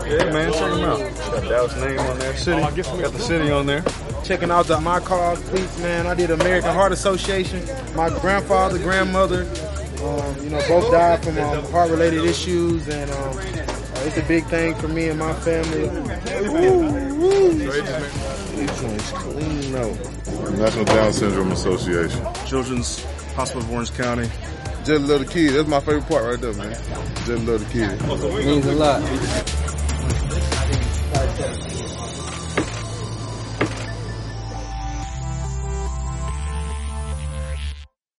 Yeah, man, check them out. Got Dallas name on there, city. Got the city on there. Checking out the My Cause cleats, man. I did American Heart Association. My grandfather, grandmother, both died from heart-related issues, and it's a big thing for me and my family. These ones clean out. National Down Syndrome Association. Children's Hospital of Orange County. Just love the kid. That's my favorite part right there, man. Just love the kid. Means a lot.